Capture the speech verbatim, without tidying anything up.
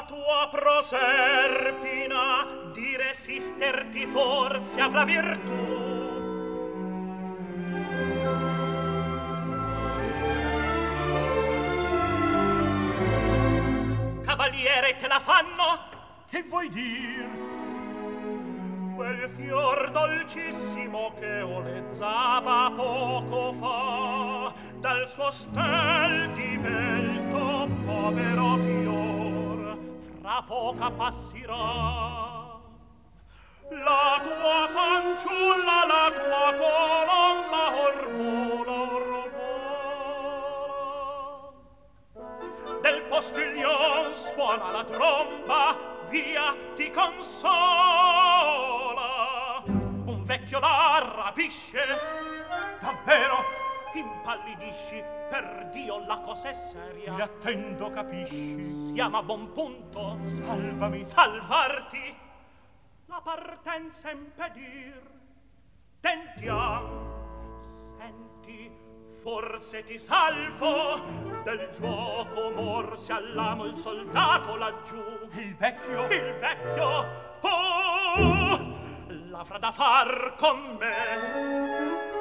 tua Proserpina di resisterti forse avrà virtù. Cavaliere, te la fanno? Che vuoi dir? Quel fior dolcissimo che olezzava poco fa dal suo stel divelto povero fior fra poca passirà. La tua fanciulla, la tua colonna or vola, or vola. Del postiglion suona la tromba, via ti consola. Un vecchio la rapisce, davvero? Impallidisci, per Dio la cosa è seria. L'attendo, capisci? Siamo a buon punto. Salvami. Salvarti. La partenza impedir. Tentiam. Senti, forse ti salvo. Del gioco morse all'amo il soldato laggiù. Il vecchio? Il vecchio. Oh, l'avrà da far con me.